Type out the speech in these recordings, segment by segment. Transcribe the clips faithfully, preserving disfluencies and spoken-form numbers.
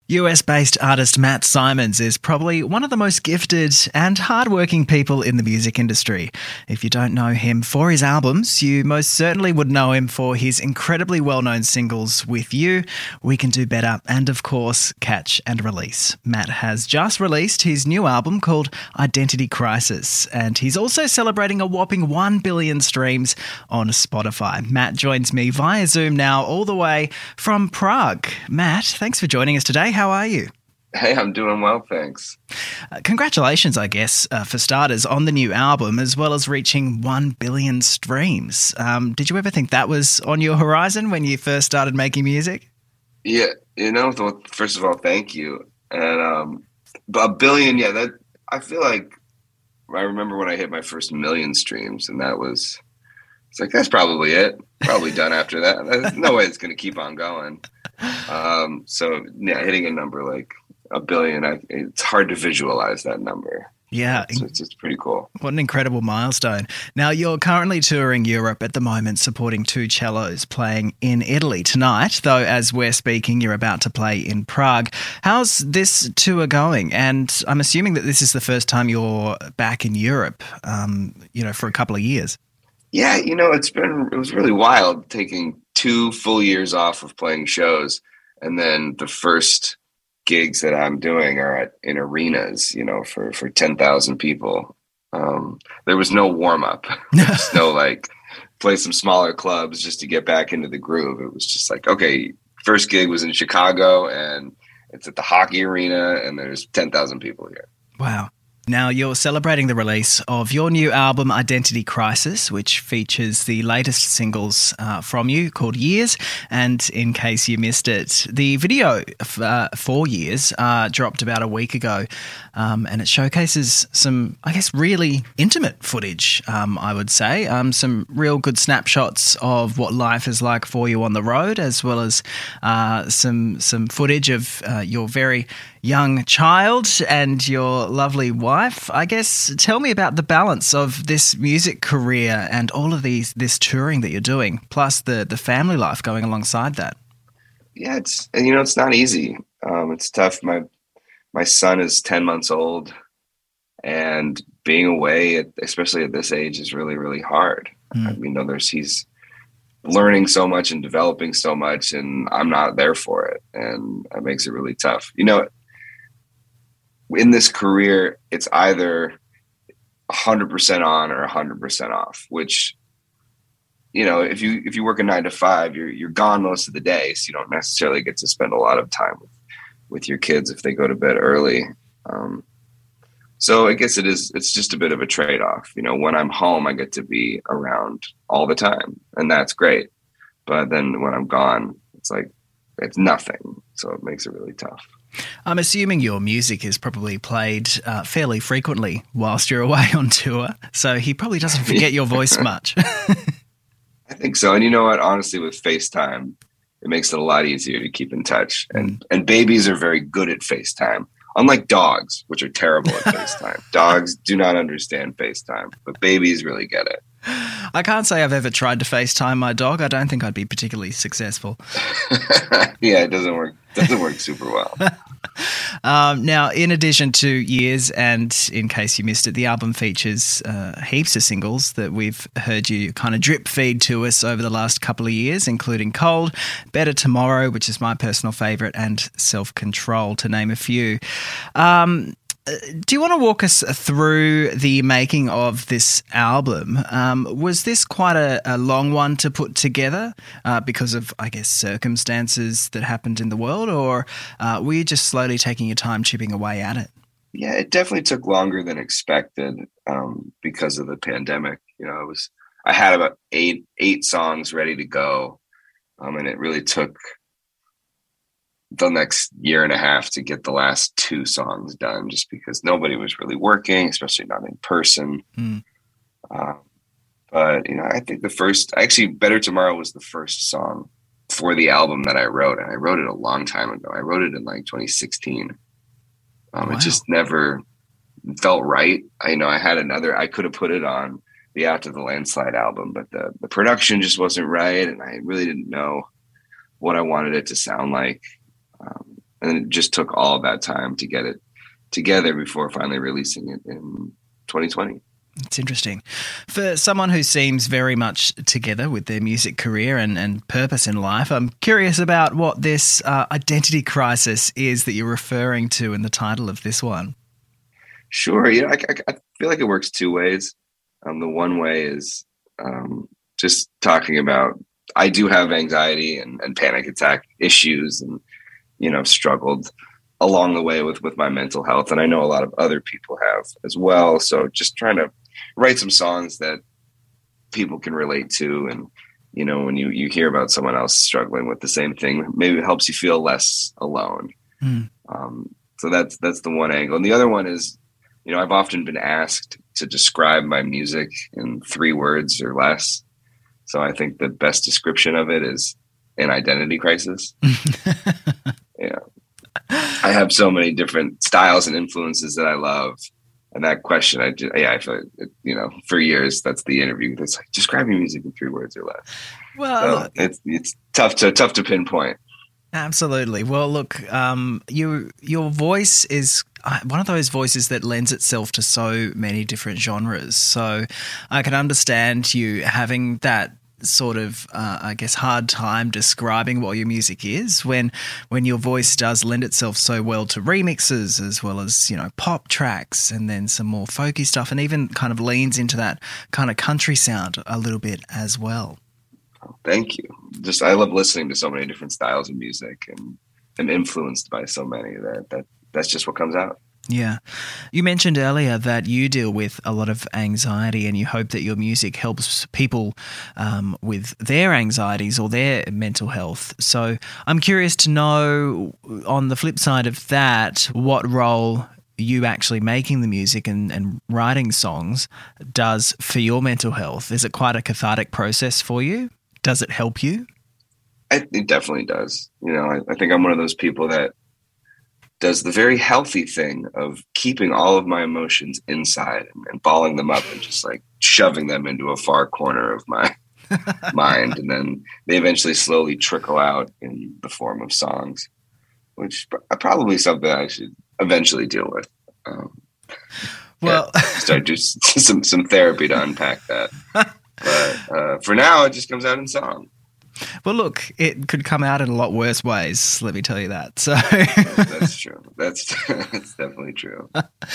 U S-based artist Matt Simons is probably one of the most gifted and hardworking people in the music industry. If you don't know him for his albums, you most certainly would know him for his incredibly well-known singles With You, We Can Do Better, and of course, Catch and Release. Matt has just released his new album called Identity Crisis, and he's also celebrating a whopping one billion streams on Spotify. Matt joins me via Zoom now, all the way from Prague. Matt, thanks for joining us today. How are you? Hey, I'm doing well, thanks. Uh, congratulations, I guess, uh, for starters, on the new album, as well as reaching one billion streams. Um, did you ever think that was on your horizon when you first started making music? Yeah, you know, first of all, thank you. And um, a billion, yeah, that I feel like I remember when I hit my first million streams, and that was, it's like, that's probably it. Probably done after that. There's no way it's going to keep on going. Um, so, yeah, hitting a number like a billion, I, it's hard to visualize that number. Yeah. So it's, it's pretty cool. What an incredible milestone. Now, you're currently touring Europe at the moment, supporting two cellos playing in Italy tonight, though as we're speaking, you're about to play in Prague. How's this tour going? And I'm assuming that this is the first time you're back in Europe, um, you know, for a couple of years. Yeah, you know, it's been, it was really wild taking two full years off of playing shows. And then the first gigs that I'm doing are at, in arenas, you know, for, for ten thousand people. Um, there was no warm up. There's no like play some smaller clubs just to get back into the groove. It was just like, okay, first gig was in Chicago and it's at the hockey arena and there's ten thousand people here. Wow. Now, you're celebrating the release of your new album, Identity Crisis, which features the latest singles uh, from you called Years. And in case you missed it, the video uh, for Years uh, dropped about a week ago, um, and it showcases some, I guess, really intimate footage, um, I would say. Um, some real good snapshots of what life is like for you on the road, as well as uh, some, some footage of uh, your very young child and your lovely wife. I guess tell me about the balance of this music career and all of these this touring that you're doing, plus the the family life going alongside that. Yeah, it's, and you know, it's not easy. Um, it's tough. My my son is ten months old, and being away, at, especially at this age, is really really hard. Mm. I mean, you know, there's he's learning so much and developing so much, and I'm not there for it, and that makes it really tough. You know, in this career, it's either one hundred percent on or one hundred percent off, which, you know, if you if you work a nine to five, you're you're gone most of the day, so you don't necessarily get to spend a lot of time with, with your kids if they go to bed early. Um, so I guess it is, it's just a bit of a trade-off. You know, when I'm home, I get to be around all the time, and that's great. But then when I'm gone, it's like, it's nothing. So it makes it really tough. I'm assuming your music is probably played uh, fairly frequently whilst you're away on tour, so he probably doesn't forget your voice much. I think so. And you know what? Honestly, with FaceTime, it makes it a lot easier to keep in touch. And, and babies are very good at FaceTime, unlike dogs, which are terrible at FaceTime. Dogs do not understand FaceTime, but babies really get it. I can't say I've ever tried to FaceTime my dog. I don't think I'd be particularly successful. Yeah, it doesn't work. Doesn't work super well. um, now, in addition to Years, and in case you missed it, the album features uh, heaps of singles that we've heard you kind of drip feed to us over the last couple of years, including Cold, Better Tomorrow, which is my personal favourite, and Self-Control, to name a few. Um, Do you want to walk us through the making of this album? Um, was this quite a, a long one to put together uh, because of, I guess, circumstances that happened in the world, or uh, were you just slowly taking your time chipping away at it? Yeah, it definitely took longer than expected um, because of the pandemic. You know, it was I had about eight eight songs ready to go, um, and it really took the next year and a half to get the last two songs done, just because nobody was really working, especially not in person. Mm. Um, but, you know, I think the first, actually Better Tomorrow was the first song for the album that I wrote. And I wrote it a long time ago. I wrote it in like twenty sixteen. Um, wow. It just never felt right. I know I had another, I could have put it on the After the Landslide album, but the, the production just wasn't right. And I really didn't know what I wanted it to sound like. Um, and it just took all of that time to get it together before finally releasing it in twenty twenty. It's interesting. For someone who seems very much together with their music career and, and purpose in life, I'm curious about what this uh, identity crisis is that you're referring to in the title of this one. Sure. Yeah, I, I, I feel like it works two ways. Um, the one way is um, just talking about, I do have anxiety and, and panic attack issues, and, you know, struggled along the way with, with my mental health. And I know a lot of other people have as well. So just trying to write some songs that people can relate to. And, you know, when you, you hear about someone else struggling with the same thing, maybe it helps you feel less alone. Mm. Um, so that's, that's the one angle. And the other one is, you know, I've often been asked to describe my music in three words or less. So I think the best description of it is an identity crisis. Yeah. I have so many different styles and influences that I love. And that question, I just, yeah, I feel like, you know, for years, that's the interview. That's like, describe your music in three words or less. Well, so look, it's it's tough to tough to pinpoint. Absolutely. Well, look, um, you your voice is one of those voices that lends itself to so many different genres. So I can understand you having that sort of, uh, I guess, hard time describing what your music is when when your voice does lend itself so well to remixes as well as, you know, pop tracks and then some more folky stuff, and even kind of leans into that kind of country sound a little bit as well. Oh, thank you. Just I love listening to so many different styles of music, and am influenced by so many that, that that's just what comes out. Yeah. You mentioned earlier that you deal with a lot of anxiety and you hope that your music helps people um, with their anxieties or their mental health. So I'm curious to know, on the flip side of that, what role you actually making the music and, and writing songs does for your mental health. Is it quite a cathartic process for you? Does it help you? I, it definitely does. You know, I, I think I'm one of those people that does the very healthy thing of keeping all of my emotions inside and, and balling them up and just like shoving them into a far corner of my mind. And then they eventually slowly trickle out in the form of songs, which are probably something I should eventually deal with. Um, well, yeah, start do some, some therapy to unpack that. But uh, for now, it just comes out in song. Well, look, it could come out in a lot worse ways, let me tell you that. So that's true. That's that's definitely true.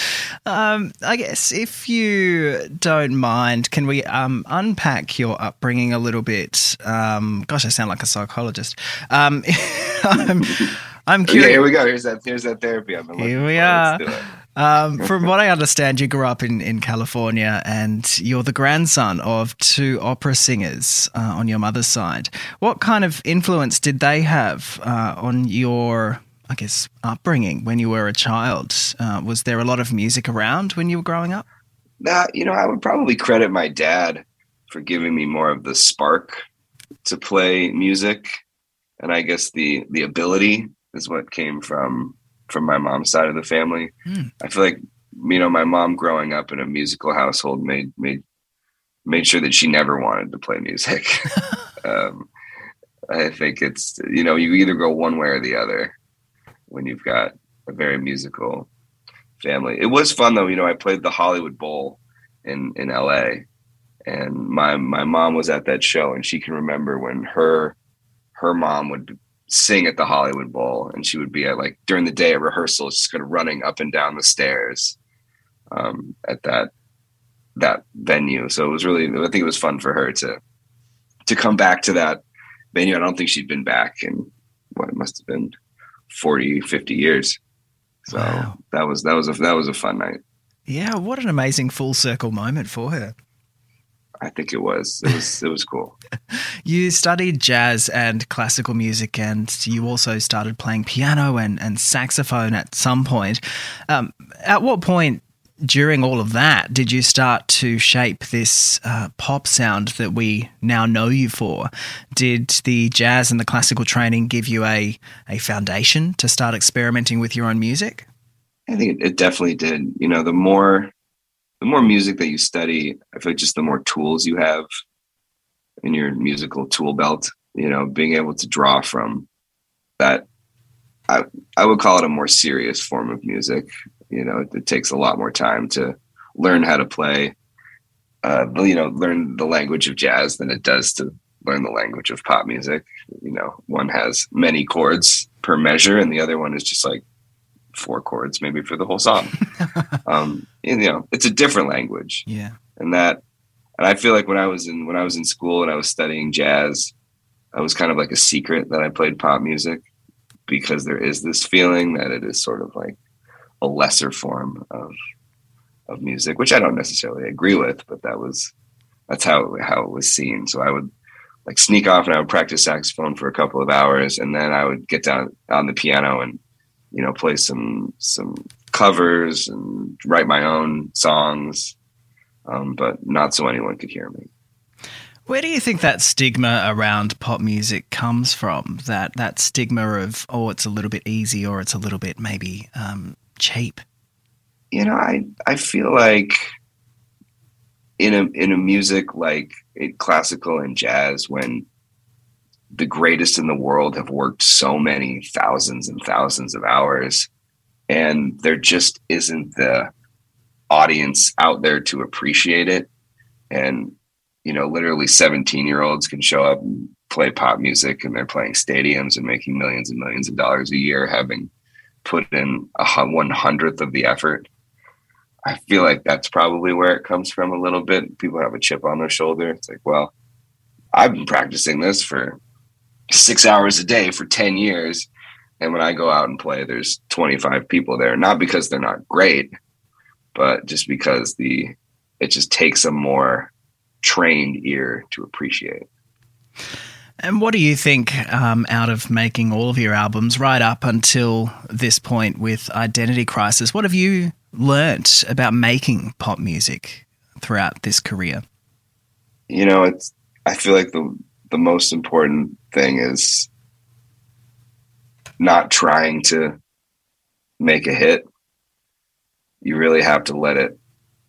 Um, I guess if you don't mind, can we um, unpack your upbringing a little bit? Um, gosh, I sound like a psychologist. Um, I'm, I'm curious. Okay, here we go. Here's that. Here's that therapy I've been looking Here we for. are. Let's do it. Um, from what I understand, you grew up in, in California and you're the grandson of two opera singers uh, on your mother's side. What kind of influence did they have uh, on your, I guess, upbringing when you were a child? Uh, was there a lot of music around when you were growing up? Nah, you know, I would probably credit my dad for giving me more of the spark to play music. And I guess the the ability is what came from from my mom's side of the family. Mm. I feel like, you know, my mom growing up in a musical household made made made sure that she never wanted to play music. um, I think it's, you know, you either go one way or the other when you've got a very musical family. It was fun though. You know, I played the Hollywood Bowl in, in L A, and my, my mom was at that show, and she can remember when her, her mom would sing at the Hollywood Bowl, and she would be at, like, during the day at rehearsal, just kind of running up and down the stairs um, at that that venue. So it was really, I think it was fun for her to to come back to that venue. I don't think she'd been back in what it must have been forty, fifty years. So wow. that was that was a that was a fun night. Yeah, what an amazing full circle moment for her. I think it was. It was. It was cool. You studied jazz and classical music, and you also started playing piano and, and saxophone at some point. Um, at what point during all of that did you start to shape this uh, pop sound that we now know you for? Did the jazz and the classical training give you a, a foundation to start experimenting with your own music? I think it, it definitely did. You know, the more... The more music that you study, I feel like just the more tools you have in your musical tool belt, you know, being able to draw from that I I would call it a more serious form of music. You know, it, it takes a lot more time to learn how to play, uh, you know, learn the language of jazz than it does to learn the language of pop music. You know, one has many chords per measure, and the other one is just like four chords, maybe for the whole song. um, and, you know, it's a different language. Yeah, and that, and I feel like when I was in when I was in school and I was studying jazz, I was kind of like a secret that I played pop music, because there is this feeling that it is sort of like a lesser form of of music, which I don't necessarily agree with, but that was that's how how it was seen. So I would like sneak off and I would practice saxophone for a couple of hours, and then I would get down on the piano and, you know, play some some covers and write my own songs, um, but not so anyone could hear me. Where do you think that stigma around pop music comes from? That that stigma of, oh, it's a little bit easy, or it's a little bit maybe um, cheap. You know, I I feel like in a in a music like it, classical and jazz, when the greatest in the world have worked so many thousands and thousands of hours, and there just isn't the audience out there to appreciate it. And, you know, literally seventeen year olds can show up and play pop music, and they're playing stadiums and making millions and millions of dollars a year, having put in a one hundredth of the effort. I feel like that's probably where it comes from a little bit. People have a chip on their shoulder. It's like, well, I've been practicing this for six hours a day for ten years. And when I go out and play, there's twenty-five people there, not because they're not great, but just because the, it just takes a more trained ear to appreciate. And what do you think, um, out of making all of your albums right up until this point with Identity Crisis, what have you learnt about making pop music throughout this career? You know, it's, I feel like the, the most important thing is not trying to make a hit. You really have to let it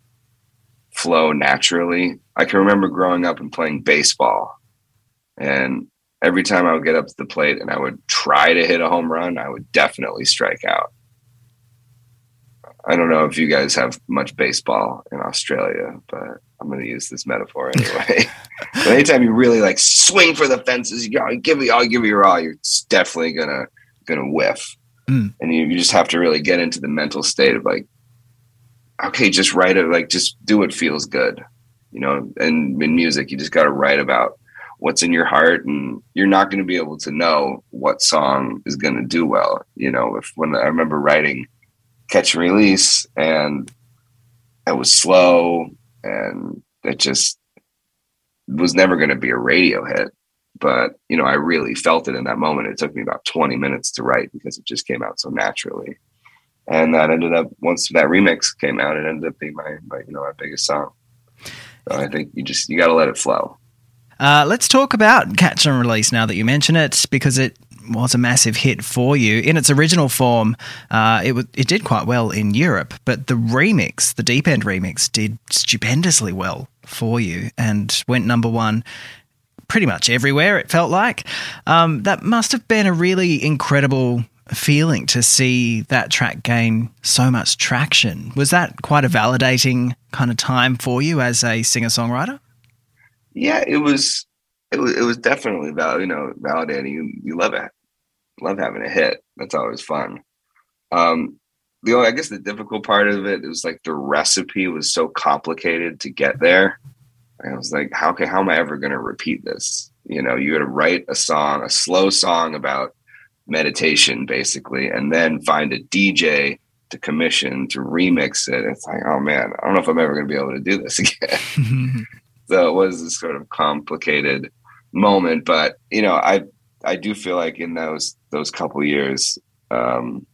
flow naturally. I can remember growing up and playing baseball, and every time I would get up to the plate and I would try to hit a home run, I would definitely strike out. I don't know if you guys have much baseball in Australia, but I'm going to use this metaphor anyway. But anytime you really like swing for the fences, you know, give me, I'll give you your all. You're definitely gonna gonna whiff, mm. and you, you just have to really get into the mental state of like, okay, just write it. Like, just do what feels good, you know. And in music, you just got to write about what's in your heart, and you're not going to be able to know what song is going to do well. You know, if when I remember writing Catch and Release, and it was slow, and it just was never going to be a radio hit. But, you know, I really felt it in that moment. It took me about twenty minutes to write because it just came out so naturally. And that ended up, once that remix came out, it ended up being my, my you know, my biggest song. So I think you just, you got to let it flow. Uh, let's talk about Catch and Release now that you mention it, because it was a massive hit for you. In its original form, uh, it was, it did quite well in Europe, but the remix, the Deep End remix, did stupendously well for you and went number one pretty much everywhere, it felt like. Um, that must have been a really incredible feeling to see that track gain so much traction. Was that quite a validating kind of time for you as a singer-songwriter? Yeah, it was. It was. It was definitely val- you know, validating. You, you love it, love having a hit. That's always fun. Um, the only, I guess, the difficult part of it is like the recipe was so complicated to get there. I was like, how can, how am I ever going to repeat this? You know, you got to write a song, a slow song about meditation, basically, and then find a D J to commission to remix it. It's like, oh man, I don't know if I'm ever going to be able to do this again. So it was this sort of complicated moment, but you know, I I do feel like in those those couple years, um,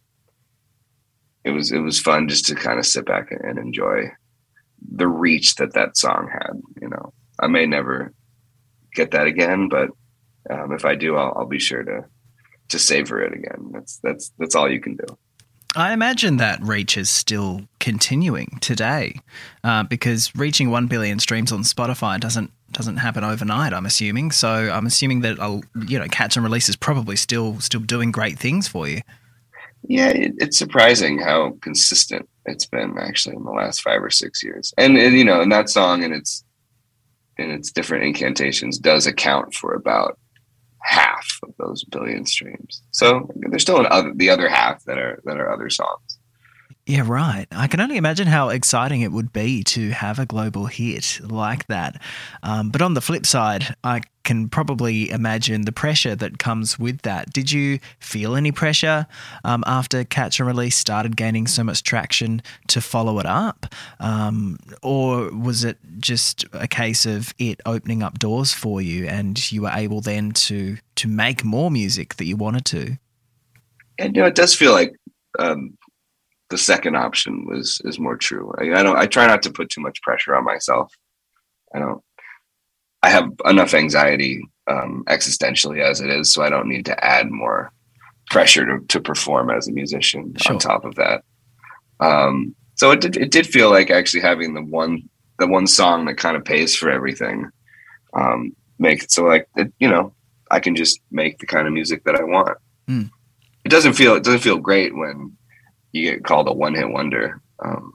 it was it was fun just to kind of sit back and enjoy the reach that that song had. You know, I may never get that again, but um, if I do, I'll, I'll be sure to to savor it again. That's that's that's all you can do. I imagine that reach is still continuing today, uh, because reaching one billion streams on Spotify doesn't doesn't happen overnight, I'm assuming. So I'm assuming that, I'll, you know, Catch and Release is probably still still doing great things for you. Yeah, it, it's surprising how consistent it's been actually in the last five or six years. And, and you know, and that song and its and its different incantations does account for about half of those billion streams. So there's still an other, the other half that are that are other songs. Yeah, right. I can only imagine how exciting it would be to have a global hit like that. Um, but on the flip side, I can probably imagine the pressure that comes with that. Did you feel any pressure um, after Catch and Release started gaining so much traction to follow it up? Um, or was it just a case of it opening up doors for you and you were able then to to make more music that you wanted to? And you know, it does feel like um, the second option was is more true. I, I don't. I try not to put too much pressure on myself. I don't. I have enough anxiety um, existentially as it is, so I don't need to add more pressure to, to perform as a musician Sure. on top of that. Um, so it did. It did feel like actually having the one the one song that kind of pays for everything. Um, make it so like it, you know I can just make the kind of music that I want. Mm. It doesn't feel it doesn't feel great when you get called a one hit wonder. Um,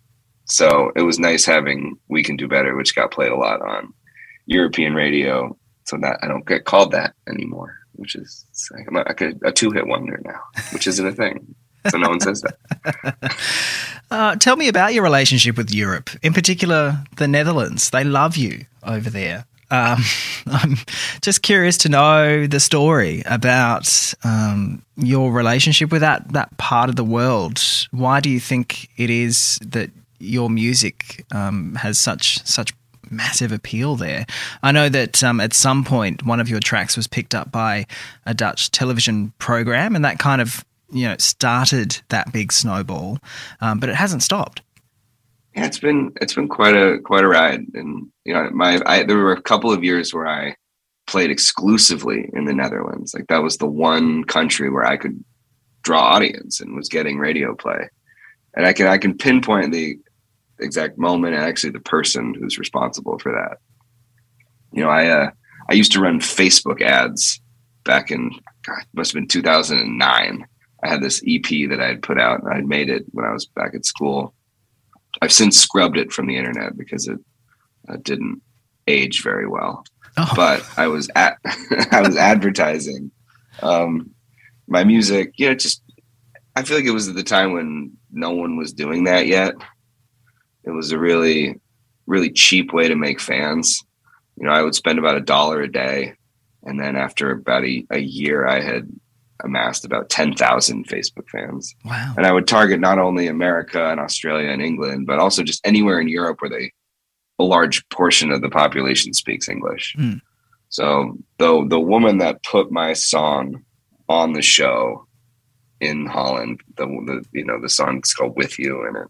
so it was nice having We Can Do Better, which got played a lot on European radio. So that I don't get called that anymore, which is I'm like a, a two hit wonder now, which isn't a thing. So no one says that. uh, tell me about your relationship with Europe, in particular the Netherlands. They love you over there. Um, I'm just curious to know the story about um, your relationship with that, that part of the world. Why do you think it is that your music um, has such such massive appeal there? I know that um, at some point one of your tracks was picked up by a Dutch television program, and that kind of you know started that big snowball, um, but it hasn't stopped. Yeah, it's been it's been quite a quite a ride, and you know, my I, there were a couple of years where I played exclusively in the Netherlands. Like that was the one country where I could draw audience and was getting radio play, and I can I can pinpoint the exact moment and actually the person who's responsible for that. You know, I uh, I used to run Facebook ads back in God, it must have been two thousand nine. I had this E P that I had put out, and I'd made it when I was back at school. I've since scrubbed it from the internet because it uh, didn't age very well. Oh. But I was at I was advertising um, my music. You know, just I feel like it was at the time when no one was doing that yet. It was a really, really cheap way to make fans. You know, I would spend about a dollar a day, and then after about a, a year, I had amassed about ten thousand Facebook fans. Wow. And I would target not only America and Australia and England, but also just anywhere in Europe where they, a large portion of the population speaks English. Mm. So the, the woman that put my song on the show in Holland, the, the you know, the song's called With You, and it,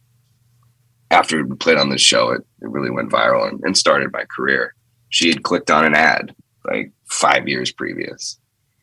after we played on the show, it, it really went viral and, and started my career. She had clicked on an ad like five years previous.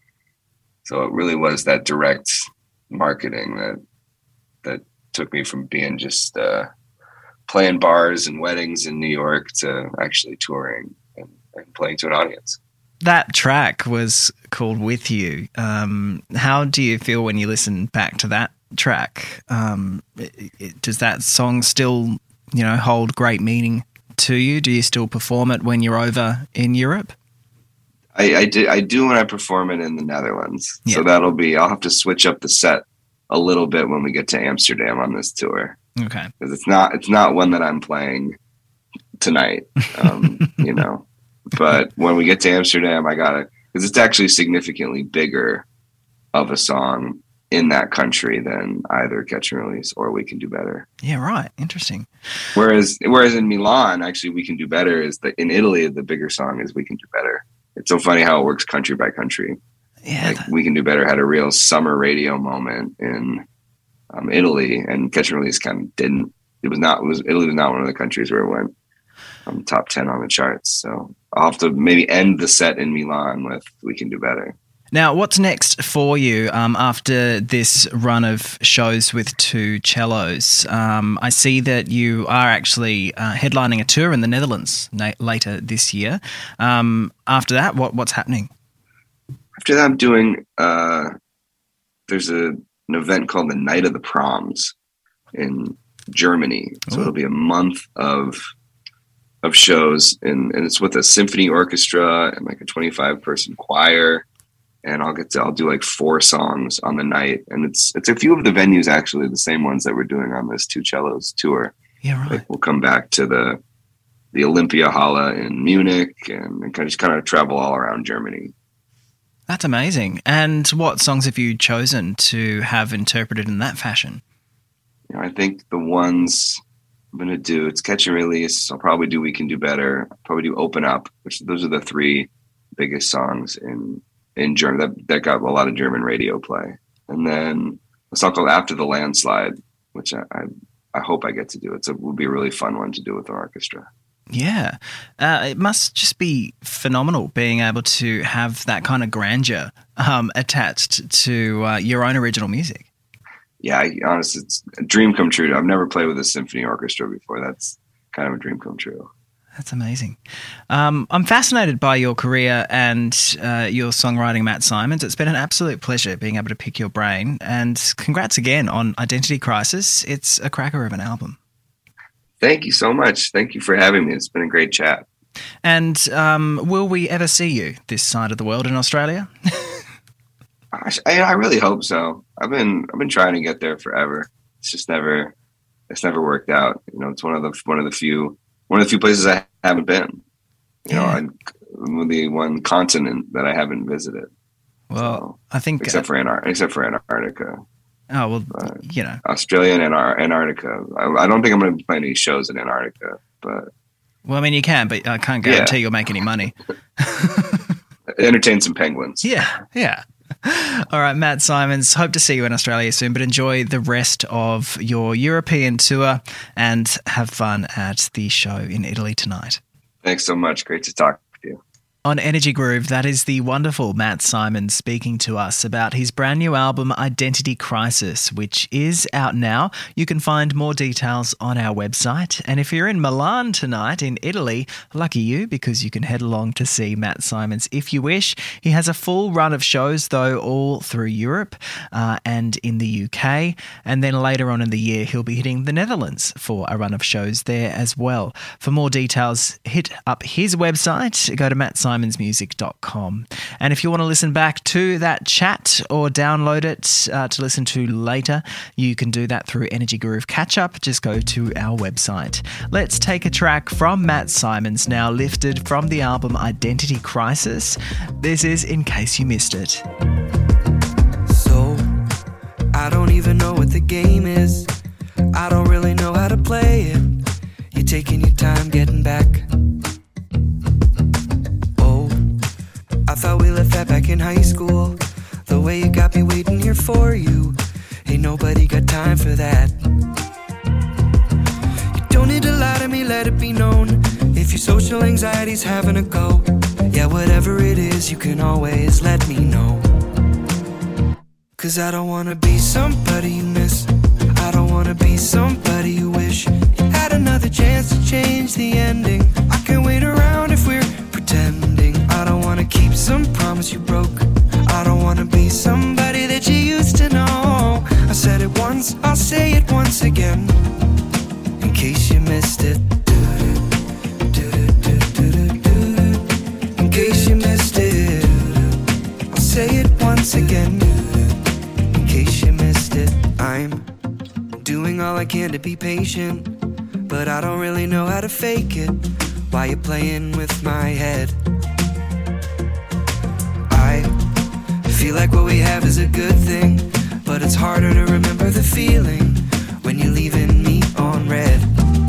So it really was that direct marketing that that took me from being just uh, playing bars and weddings in New York to actually touring and, and playing to an audience. That track was called With You. Um, how do you feel when you listen back to that track? Um, it, it, does that song still, you know, hold great meaning to you? Do you still perform it when you're over in Europe? I, I do. I do when I perform it in the Netherlands. Yeah. So that'll be. I'll have to switch up the set a little bit when we get to Amsterdam on this tour. Okay. Because it's not. It's not one that I'm playing tonight. Um, you know, but when we get to Amsterdam, I gotta because it's actually significantly bigger of a song in that country than either Catch and Release or We Can Do Better. Yeah. Right. Interesting. Whereas, whereas in Milan, actually, We Can Do Better is that in Italy, the bigger song is We Can Do Better. It's so funny how it works country by country. Yeah, like that... We Can Do Better had a real summer radio moment in um, Italy, and Catch and Release kind of didn't. It was not. It was Italy was not one of the countries where it went um, top ten on the charts. So I'll have to maybe end the set in Milan with We Can Do Better. Now, what's next for you um, after this run of shows with two cellos? Um, I see that you are actually uh, headlining a tour in the Netherlands na- later this year. Um, after that, what what's happening? After that, I'm doing. Uh, there's a an event called the Night of the Proms in Germany. So Ooh. it'll be a month of of shows, and, and it's with a symphony orchestra and like a twenty-five person choir. And I'll get to I'll do like four songs on the night, and it's it's a few of the venues actually the same ones that we're doing on this Two Cellos tour. Yeah, right. Like we'll come back to the the Olympia Halle in Munich, and, and kind of just kind of travel all around Germany. That's amazing. And what songs have you chosen to have interpreted in that fashion? You know, I think the ones I'm going to do, it's Catch and Release. I'll probably do We Can Do Better. I'll probably do Open Up, which those are the three biggest songs in, in German that, that got a lot of German radio play. And then a song called After the Landslide, which I, I, I hope I get to do. It's a, will be a really fun one to do with the orchestra. Yeah. Uh, it must just be phenomenal being able to have that kind of grandeur um, attached to uh, your own original music. Yeah, I, honestly, it's a dream come true. I've never played with a symphony orchestra before. That's kind of a dream come true. That's amazing. Um, I'm fascinated by your career and uh, your songwriting, Matt Simons. It's been an absolute pleasure being able to pick your brain. And congrats again on Identity Crisis. It's a cracker of an album. Thank you so much. Thank you for having me. It's been a great chat. And um, will we ever see you this side of the world in Australia? I, I really hope so. I've been I've been trying to get there forever. It's just never it's never worked out. You know, it's one of the one of the few one of the few places I haven't been. You Yeah. know, I'm the one continent that I haven't visited. Well, So, I think except for Antar- except for Antarctica. Oh, well, Uh, you know. Australia and Antar- Antarctica. I, I don't think I'm going to play any shows in Antarctica, but Well, I mean, you can, but I can't guarantee you'll make any money. entertain some penguins. Yeah, yeah. All right, Matt Simons, hope to see you in Australia soon, but enjoy the rest of your European tour and have fun at the show in Italy tonight. Thanks so much. Great to talk to you. On Energy Groove, that is the wonderful Matt Simons speaking to us about his brand new album, Identity Crisis, which is out now. You can find more details on our website. And if you're in Milan tonight in Italy, lucky you, because you can head along to see Matt Simons if you wish. He has a full run of shows, though, all through Europe uh, and in the U K. And then later on in the year, he'll be hitting the Netherlands for a run of shows there as well. For more details, hit up his website. Go to matt simons music dot com. And if you want to listen back to that chat or download it uh, to listen to later, you can do that through Energy Groove Catch Up. Just go to our website. Let's take a track from Matt Simons, now lifted from the album Identity Crisis. This is In Case You Missed It. So, I don't even know what the game is. I don't really know how to play it. You're taking your time getting back. I thought we left that back in high school. The way you got me waiting here for you. Ain't nobody got time for that. You don't need to lie to me, let it be known. If your social anxiety's having a go, yeah, whatever it is, you can always let me know. Cause I don't wanna be somebody you miss. I don't wanna be somebody you wish you had another chance to change the ending. I can't wait around if we're pretending. I don't wanna keep some promise you broke. I don't wanna be somebody that you used to know. I said it once, I'll say it once again, in case you missed it. In case you missed it, I'll say it once again, in case you missed it. I'm doing all I can to be patient, but I don't really know how to fake it. Why you playing with my head? I feel like what we have is a good thing, but it's harder to remember the feeling when you're leaving me on red.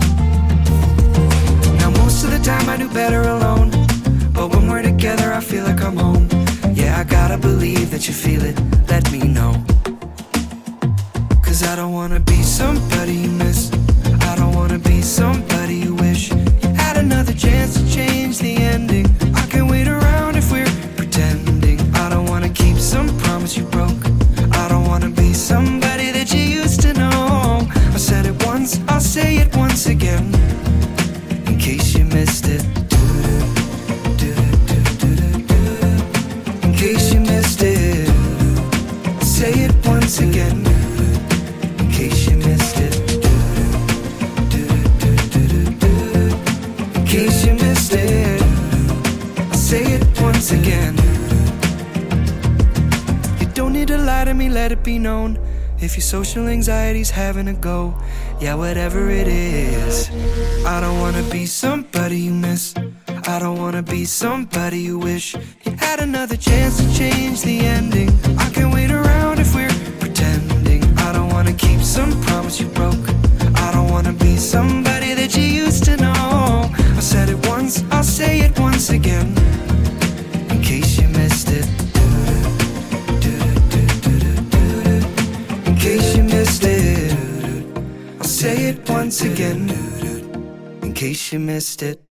Now most of the time I do better alone, but when we're together I feel like I'm home. Yeah, I gotta believe that you feel it, let me know. Cause I don't wanna be somebody you miss. I don't wanna be somebody you wish you had another chance to change the ending. I can't wait around if we're pretending. I don't wanna keep some promise you broke. I don't wanna be somebody that you used to know. I said it once, I'll say it once again, in case you missed it. In case you missed it, I'll say it once again. let it be known if your social anxiety's having a go. Yeah, whatever it is. I don't wanna be somebody you miss. I don't wanna be somebody you wish you had another chance to change the ending. I can't wait around if we're pretending. I don't wanna keep some promise you broke. I don't wanna be somebody that you used to know. I said it once, I'll say it once again, in case you missed it. In case you missed it, I'll say it once again, in case you missed it.